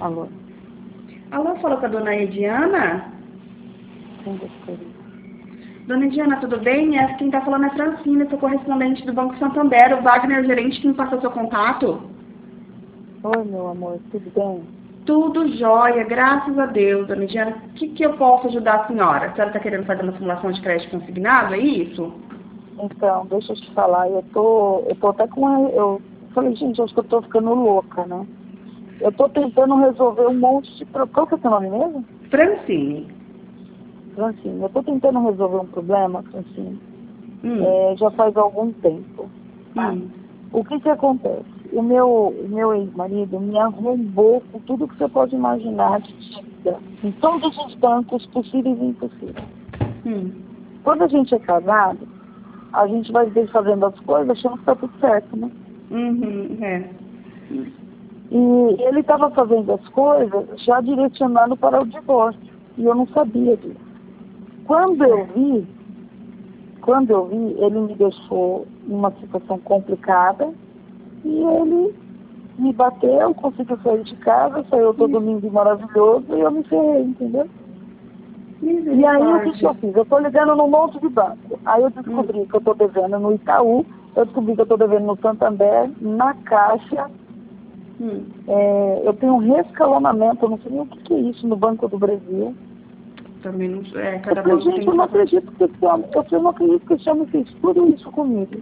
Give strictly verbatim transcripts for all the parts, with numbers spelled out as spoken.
Alô? Alô, falou com a dona Ediana? Quem gostaria? Dona Ediana, tudo bem? Essa quem está falando é Francina, sou correspondente do Banco Santander. O Wagner, gerente, que me passou seu contato. Oi, meu amor, tudo bem? Tudo jóia, graças a Deus, dona Ediana. O que, que eu posso ajudar a senhora? A senhora está querendo fazer uma simulação de crédito consignado, é isso? Então, deixa eu te falar, eu tô, eu tô até com a, eu falei, gente, acho que eu tô ficando louca, né? Eu tô tentando resolver um monte de pro- qual que é o seu nome mesmo? Francine. Francine, eu tô tentando resolver um problema, Francine, Hum, é, já faz algum tempo, tá? hum. O que que acontece? O meu, o meu ex-marido me arrombou com tudo que você pode imaginar de dívida, em todos os bancos possíveis e impossíveis. Hum. Quando a gente é casado, a gente vai ver fazendo as coisas achando que tá tudo certo, né? Uhum, é. E ele estava fazendo as coisas já direcionando para o divórcio. E eu não sabia disso. Quando eu Certo. vi, quando eu vi, ele me deixou numa situação complicada e ele me bateu, conseguiu sair de casa, saiu todo lindo e maravilhoso e eu me ferrei, entendeu? E aí o que, que eu Misericórdia. fiz? Eu estou ligando num monte de banco. Aí eu Hum, descobri que eu estou devendo no Itaú, eu descobri que eu estou devendo no Santander, na Caixa, hum. é, eu tenho um rescalonamento, eu não sei nem o que, que é isso no Banco do Brasil. Também não. É, Eu cada falei, banco gente, tem eu não sua parte. acredito que esse homem, eu falei, eu não acredito que esse homem fez tudo isso comigo.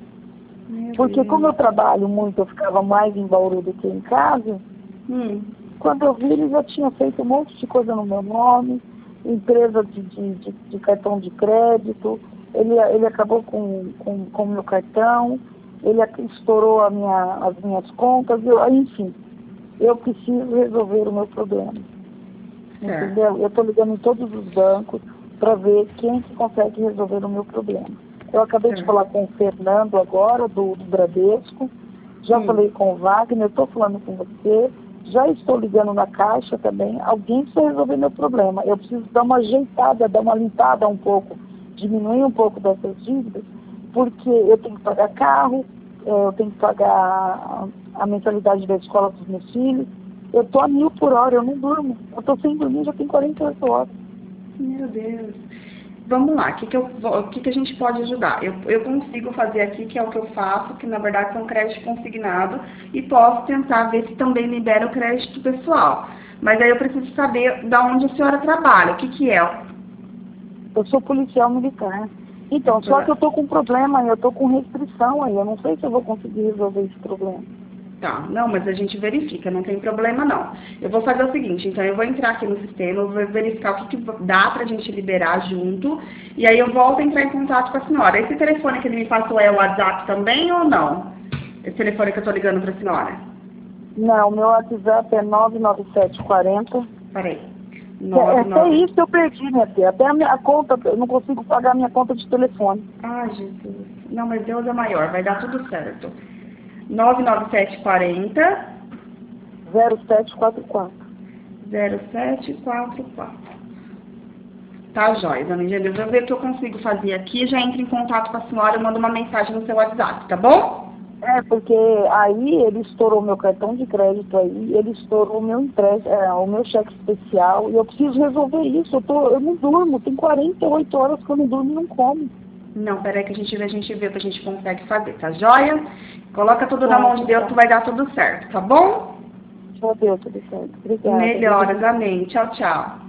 Meu Porque como Deus. eu trabalho muito, eu ficava mais em Bauru do que em casa, Hum. quando eu vi, ele já tinha feito um monte de coisa no meu nome, empresa de, de, de, de cartão de crédito, ele, ele acabou com com, com o meu cartão, ele ac- estourou a minha, as minhas contas, eu, enfim, eu preciso resolver o meu problema. Certo. Entendeu? Eu estou ligando em todos os bancos para ver quem que consegue resolver o meu problema. Eu acabei de Certo. falar com o Fernando agora, do, do Bradesco, já Hum. falei com o Wagner, estou falando com você, já estou ligando na Caixa também. Alguém precisa resolver meu problema. Eu preciso dar uma ajeitada, dar uma limpada um pouco, diminuir um pouco dessas dívidas, porque eu tenho que pagar carro, eh, eu tenho que pagar a a mensalidade da escola dos meus filhos. Eu tô a mil por hora, eu não durmo. Eu tô sem dormir já tem quarenta e oito horas. Meu Deus. Vamos lá, o que, que, eu, vou- o que, que a gente pode ajudar? Eu, eu consigo fazer aqui, que é o que eu faço, que na verdade são crédito consignado, e posso tentar ver se também libera o crédito pessoal. Mas aí eu preciso saber da onde a senhora trabalha, o que, que é. Eu sou policial militar. Então, só que eu tô com problema, eu tô com restrição aí. Eu não sei se eu vou conseguir resolver esse problema. Tá, não, mas a gente verifica, não tem problema não. Eu vou fazer o seguinte, então eu vou entrar aqui no sistema, eu vou verificar o que, que dá pra gente liberar junto, e aí eu volto a entrar em contato com a senhora. Esse telefone que ele me passou é o WhatsApp também ou não? Esse telefone que eu tô ligando pra senhora? Não, meu WhatsApp é nove nove sete quatro zero. Peraí. Que é- Nove Até nove. isso eu perdi, minha filha. Até a minha conta, eu não consigo pagar a minha conta de telefone. Ai, Jesus. Não, mas Deus é maior, vai dar tudo certo. Nove nove sete quatro zero zero sete quatro quatro. zero sete quatro quatro. Tá, jóia, dona Ingênua. Eu vou ver o que eu consigo fazer aqui. Já entro em contato com a senhora, eu mando uma mensagem no seu WhatsApp, tá bom? É, porque aí ele estourou meu cartão de crédito aí, ele estourou o meu empréstimo, é, o meu cheque especial, e eu preciso resolver isso. Eu, tô, eu não durmo, tem quarenta e oito horas que eu não durmo e não como. Não, peraí que a gente vê, a gente vê o que a gente consegue fazer, tá jóia? Coloca tudo na Tá, mão de Deus tá. que vai dar tudo certo, tá bom? Já deu tudo certo. Obrigada, viu? Melhoras, amém. Tchau, tchau.